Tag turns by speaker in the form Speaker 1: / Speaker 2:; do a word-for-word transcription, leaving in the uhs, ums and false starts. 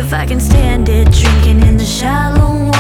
Speaker 1: if I can stand it, drinking in the shallow